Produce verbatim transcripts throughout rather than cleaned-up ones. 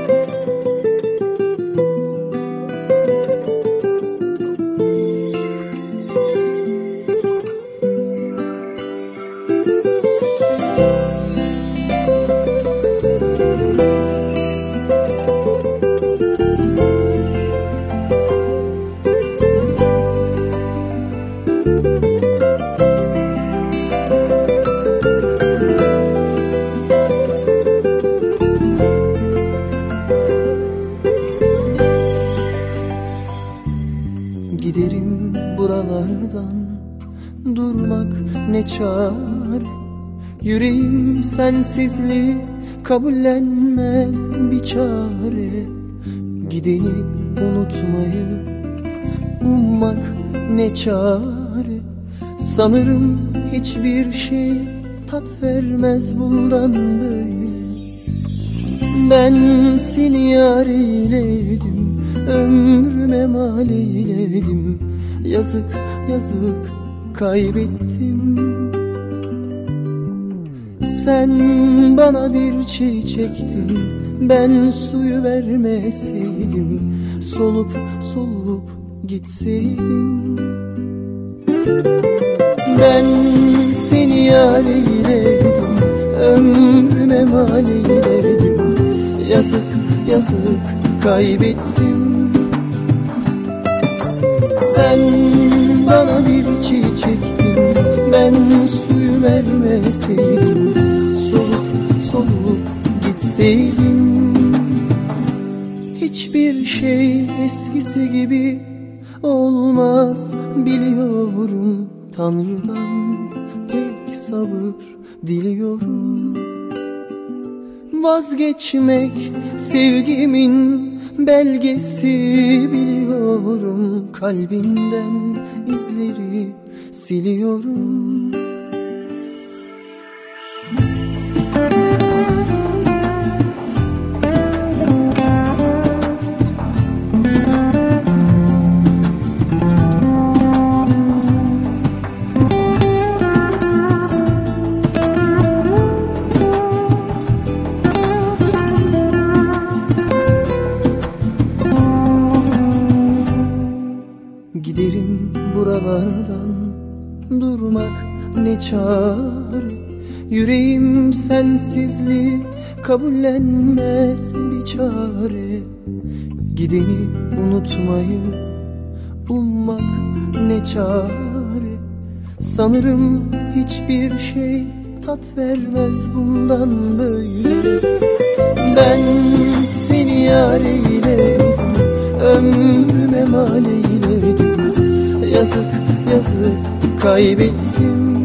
Giderim buralardan, durmak ne çare. Yüreğim sensizliği kabullenmez bir çare. Gideni unutmayı ummak ne çare. Sanırım hiçbir şey tat vermez bundan böyle. Ben seni yar eyledim, ömrüme mal eyledim. Yazık yazık kaybettim. Sen bana bir çiçektin, ben suyu vermeseydim. Solup solup gitseydin. Ben seni yar eyledim, ömrüme mal eyledim. Yazık yazık kaybettim. Sen bana bir çiçektin, ben suyu vermeseydim. Solup solup gitseydin. Hiçbir şey eskisi gibi olmaz biliyorum. Tanrı'dan tek sabır diliyorum. Vazgeçmek sevgimin belgesi biliyorum. Kalbimden izleri siliyorum. Giderim buralardan, durmak ne çare. Yüreğim sensizliği kabullenmez bir çare. Gideni unutmayı ummak ne çare. Sanırım hiçbir şey tat vermez bundan böyle. Ben seni yar eyledim, ömrüme mal eyledim. Yazık yazık kaybettim.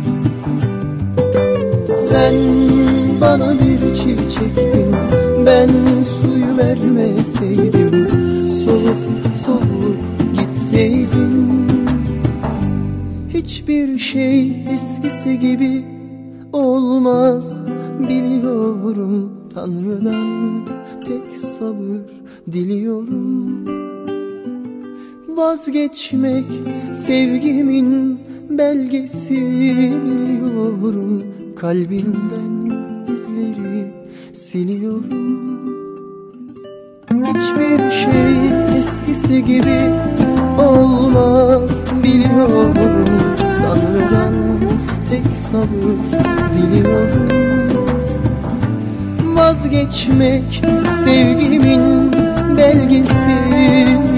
Sen bana bir çiçektin, ben suyu vermeseydim. Solup solup gitseydin. Hiçbir şey eskisi gibi olmaz biliyorum. Tanrı'dan tek sabır diliyorum. Vazgeçmek sevgimin belgesi biliyorum. Kalbimden izleri siliyorum. Hiçbir şey eskisi gibi olmaz biliyorum. Tanrı'dan tek sabır diliyorum. Vazgeçmek sevgimin belgesi